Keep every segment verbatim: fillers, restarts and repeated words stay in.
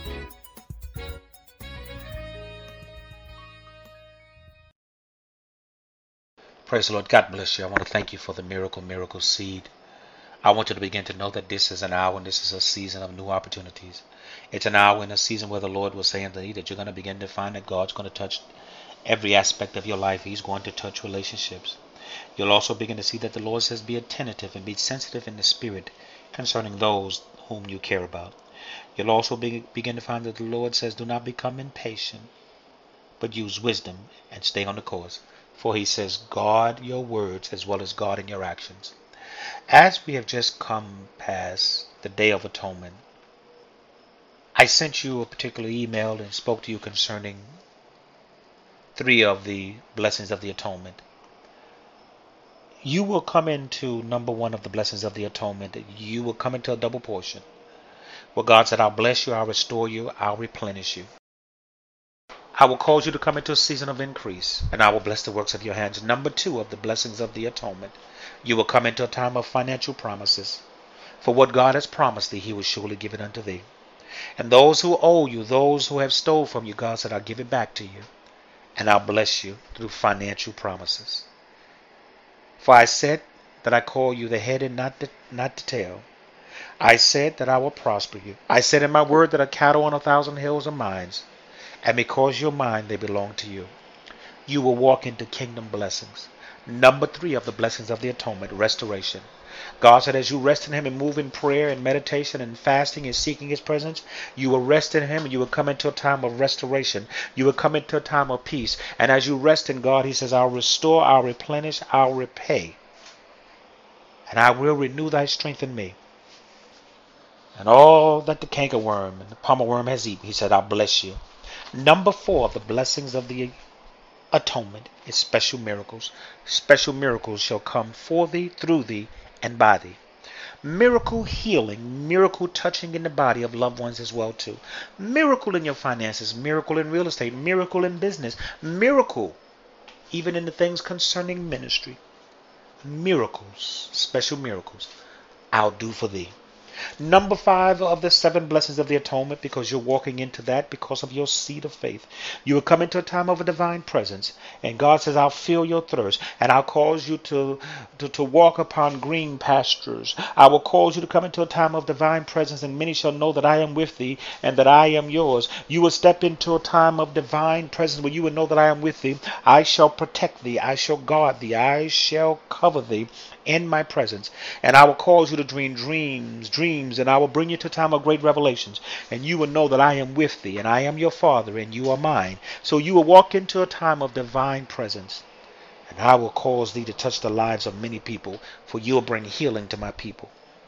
Praise the Lord. God bless you. I want to thank you for the miracle, miracle seed. I want you to begin to know that this is an hour and this is a season of new opportunities. It's an hour and a season where the Lord was saying to you that you're going to begin to find that God's going to touch every aspect of your life. He's going to touch relationships. You'll also begin to see that the Lord says be attentive and be sensitive in the spirit concerning those whom you care about. You'll also be, begin to find that the Lord says do not become impatient, but use wisdom and stay on the course. For he says guard your words as well as guarding your actions. As we have just come past the Day of Atonement, I sent you a particular email and spoke to you concerning three of the blessings of the atonement. You will come into number one of the blessings of the atonement. You will come into a double portion. Where God said, I'll bless you, I'll restore you, I'll replenish you. I will cause you to come into a season of increase, and I will bless the works of your hands. Number two of the blessings of the atonement. You will come into a time of financial promises. For what God has promised thee, he will surely give it unto thee. And those who owe you, those who have stole from you, God said, I'll give it back to you. And I'll bless you through financial promises. For I said that I call you the head and not the, not the tail. I said that I will prosper you. I said in my word that a cattle on a thousand hills are mine. And because you're mine, they belong to you. You will walk into kingdom blessings. Number three of the blessings of the atonement, restoration. God said as you rest in him and move in prayer and meditation and fasting and seeking his presence, you will rest in him and you will come into a time of restoration. You will come into a time of peace. And as you rest in God, he says, I'll restore, I'll replenish, I'll repay. And I will renew thy strength in me. And all that the cankerworm and the palmer worm has eaten, he said, I'll bless you. Number four of the blessings of the atonement is special miracles. Special miracles shall come for thee, through thee, and by thee. Miracle healing, miracle touching in the body of loved ones as well too. Miracle in your finances, miracle in real estate, miracle in business, miracle even in the things concerning ministry. Miracles, special miracles, I'll do for thee. Number five of the seven blessings of the atonement, because you're walking into that because of your seed of faith. You will come into a time of a divine presence. And God says, I'll fill your thirst. And I'll cause you to, to, to walk upon green pastures. I will cause you to come into a time of divine presence. And many shall know that I am with thee and that I am yours. You will step into a time of divine presence where you will know that I am with thee. I shall protect thee. I shall guard thee. I shall cover thee in my presence. And I will cause you to dream dreams, dreams, and I will bring you to a time of great revelations. And you will know that I am with thee, and I am your father, and you are mine. So you will walk into a time of divine presence. And I will cause thee to touch the lives of many people, for you will bring healing to my people.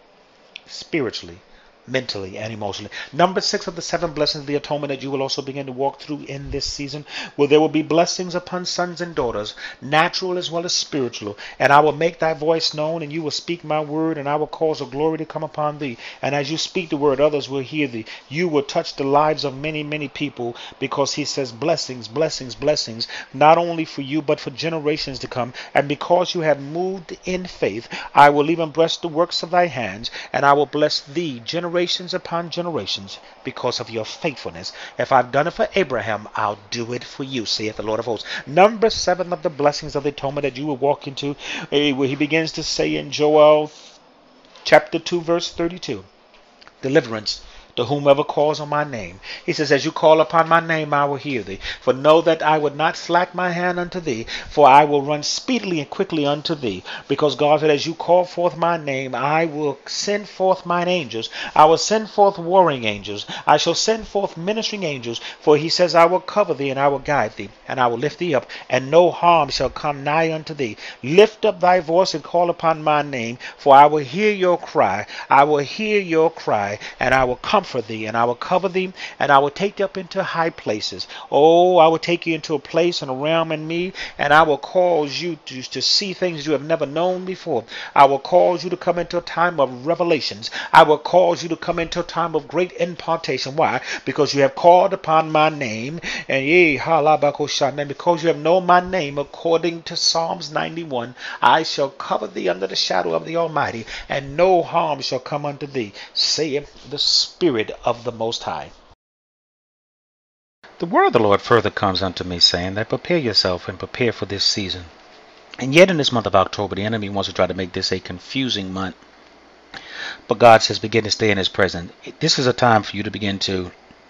Spiritually, mentally, and emotionally. Number six of the seven blessings of the atonement that you will also begin to walk through in this season, where there will be blessings upon sons and daughters, natural as well as spiritual. And I will make thy voice known, and you will speak my word, and I will cause a glory to come upon thee. And as you speak the word, others will hear thee. You will touch the lives of many, many people, because he says blessings, blessings, blessings, not only for you, but for generations to come. And because you have moved in faith, I will even bless the works of thy hands, and I will bless thee generations upon generations because of your faithfulness. If I've done it for Abraham, I'll do it for you, saith the Lord of hosts. Number seven of the blessings of the atonement that you will walk into, eh, where he begins to say in Joel chapter two verse thirty-two, deliverance to whomever calls on my name. He says, as you call upon my name, I will hear thee. For know that I would not slack my hand unto thee, for I will run speedily and quickly unto thee. Because God said, as you call forth my name, I will send forth mine angels. I will send forth warring angels. I shall send forth ministering angels. For he says, I will cover thee and I will guide thee, and I will lift thee up, and no harm shall come nigh unto thee. Lift up thy voice and call upon my name, for I will hear your cry. I will hear your cry, and I will comfort for thee, and I will cover thee, and I will take thee up into high places. Oh, I will take you into a place and a realm in me, and I will cause you to, to see things you have never known before. I will cause you to come into a time of revelations. I will cause you to come into a time of great impartation. Why? Because you have called upon my name, and ye, and because you have known my name, according to Psalms ninety-one, I shall cover thee under the shadow of the Almighty, and no harm shall come unto thee, saith the Spirit of the Most High. The word of the Lord further comes unto me, saying that prepare yourself and prepare for this season. And yet in this month of October, the enemy wants to try to make this a confusing month. But God says begin to stay in his presence. This is a time for you to begin to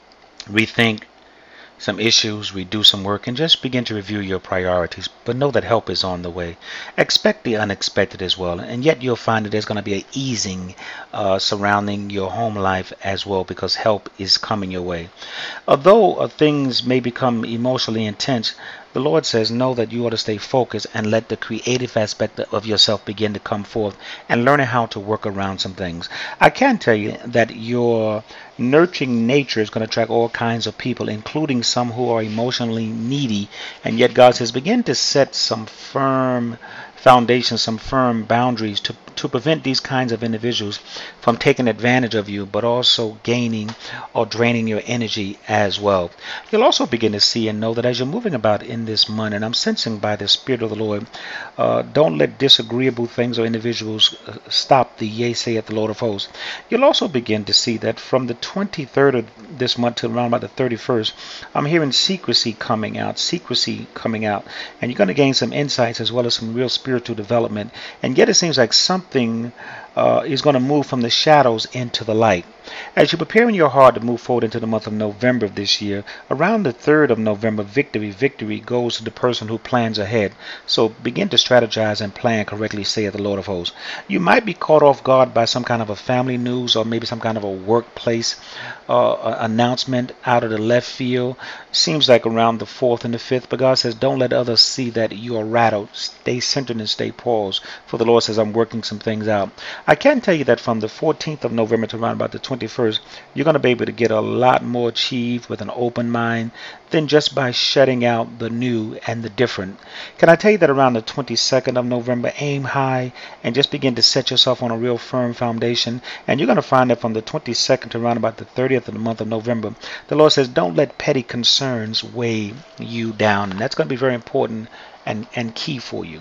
rethink some issues, redo some work, and just begin to review your priorities. But know that help is on the way. Expect the unexpected as well. And yet you'll find that there's going to be an easing uh, surrounding your home life as well, because help is coming your way. Although uh, things may become emotionally intense, the Lord says, know that you ought to stay focused and let the creative aspect of yourself begin to come forth and learning how to work around some things. I can tell you that your nurturing nature is going to attract all kinds of people, including some who are emotionally needy. And yet God says, begin to set some firm foundations, some firm boundaries to, to prevent these kinds of individuals from taking advantage of you, but also gaining or draining your energy as well. You'll also begin to see and know that as you're moving about in this month, and I'm sensing by the Spirit of the Lord, uh, don't let disagreeable things or individuals uh, stop the yea saith the Lord of hosts. You'll also begin to see that from the twenty-third of this month to around about the thirty-first, I'm hearing secrecy coming out, secrecy coming out, and you're going to gain some insights as well as some real spiritual development. And yet it seems like something uh, is going to move from the shadows into the light. As you prepare in your heart to move forward into the month of November of this year, around the third of November, victory, victory goes to the person who plans ahead. So begin to strategize and plan correctly, saith the Lord of hosts. You might be caught off guard by some kind of a family news or maybe some kind of a workplace uh, announcement out of the left field. Seems like around the fourth and the fifth, but God says don't let others see that you are rattled. Stay centered and stay paused, for the Lord says I'm working some things out. I can tell you that from the fourteenth of November to around about the twenty-first, you're going to be able to get a lot more achieved with an open mind than just by shutting out the new and the different. Can I tell you that around the twenty-second of November, aim high and just begin to set yourself on a real firm foundation. And you're going to find that from the twenty-second to around about the thirtieth of the month of November, the Lord says don't let petty concerns weigh you down. And that's going to be very important and, and key for you.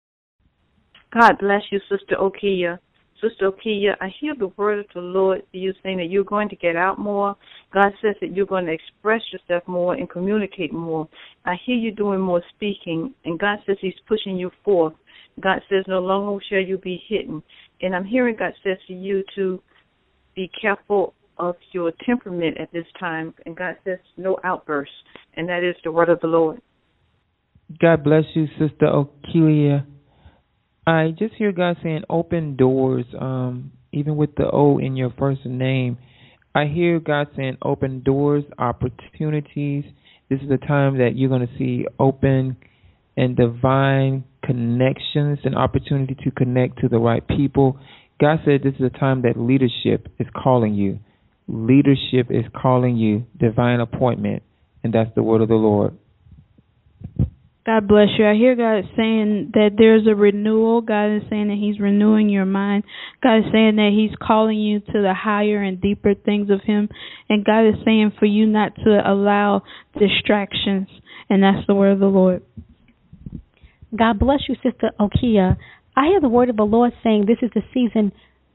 God bless you, Sister Okia. Sister Okia, I hear the word of the Lord for you saying that you're going to get out more. God says that you're going to express yourself more and communicate more. I hear you doing more speaking, and God says he's pushing you forth. God says no longer shall you be hidden. And I'm hearing God says for you to be careful of your temperament at this time. And God says no outbursts. And that is the word of the Lord. God bless you, Sister Okia. I just hear God saying open doors, um, even with the O in your first name. I hear God saying open doors, opportunities. This is a time that you're going to see open and divine connections, an opportunity to connect to the right people. God said this is a time that leadership is calling you. Leadership is calling you, divine appointment, and that's the word of the Lord. God bless you. I hear God saying that there's a renewal. God is saying that he's renewing your mind. God is saying that he's calling you to the higher and deeper things of him. And God is saying for you not to allow distractions. And that's the word of the Lord. God bless you, Sister Okia. I hear the word of the Lord saying this is the season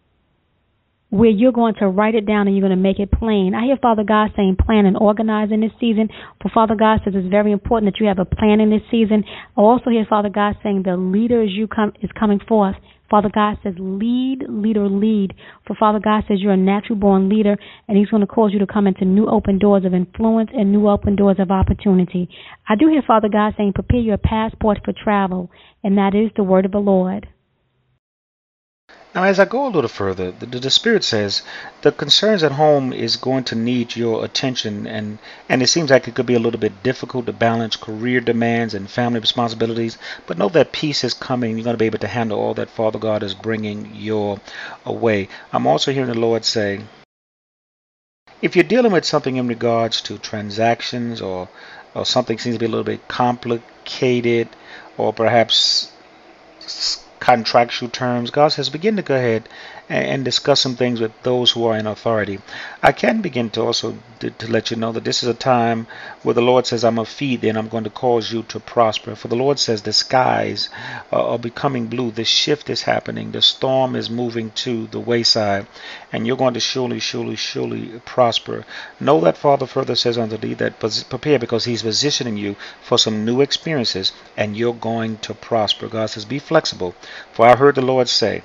where you're going to write it down and you're going to make it plain. I hear Father God saying plan and organize in this season. For Father God says it's very important that you have a plan in this season. I also hear Father God saying the leader is, you come, is coming forth. Father God says lead, leader, lead. For Father God says you're a natural born leader, and he's going to cause you to come into new open doors of influence and new open doors of opportunity. I do hear Father God saying prepare your passport for travel, and that is the word of the Lord. Now, as I go a little further, the, the Spirit says the concerns at home is going to need your attention, and, and it seems like it could be a little bit difficult to balance career demands and family responsibilities, but know that peace is coming. You're going to be able to handle all that Father God is bringing your way. I'm also hearing the Lord say, if you're dealing with something in regards to transactions or, or something seems to be a little bit complicated or perhaps contractual terms, God says begin to go ahead and, and discuss some things with those who are in authority. I can begin to also to, to let you know that this is a time where the Lord says, I'm going to feed thee and I'm going to cause you to prosper. For the Lord says the skies are, are becoming blue. The shift is happening. The storm is moving to the wayside, and you're going to surely, surely, surely prosper. Know that Father further says unto thee that prepare, because he's positioning you for some new experiences, and you're going to prosper. God says, be flexible. For I heard the Lord say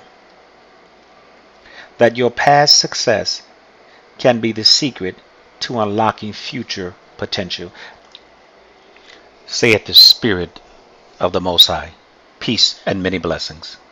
that your past success can be the secret to unlocking future potential. Say it, the Spirit of the Most High. Peace and many blessings.